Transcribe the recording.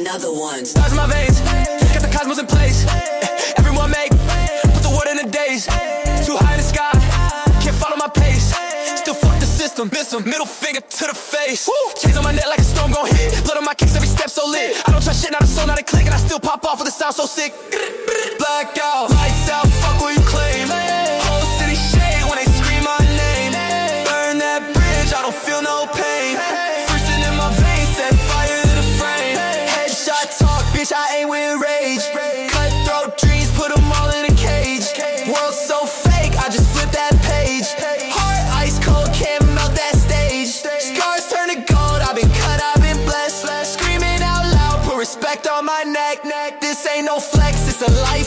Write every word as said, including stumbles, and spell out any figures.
another one. Stars in my veins, got the cosmos in place. Everyone make, put the word in the days. Too high in the sky, can't follow my pace. Still fuck the system, miss 'em, middle finger to the face. Chains on my neck like a storm gon' hit. Blood on my kicks, every step so lit. I don't trust shit, not a soul, not a click. And I still pop off with a sound so sick. Blackout, lights out, fuck what you claim. Whole city shade when they scream my name. Burn that bridge, I don't feel no pain. Freezing in my veins, set fire to the frame. Headshot talk, bitch, I ain't with rage. Cutthroat dreams, put them all in a cage. World so fake, I just flip that page. Heart ice cold, can't melt that stage. Scars turn to gold, I've been cut, I've been blessed. Screaming out loud, put respect on my neck. This ain't no flex, it's a life.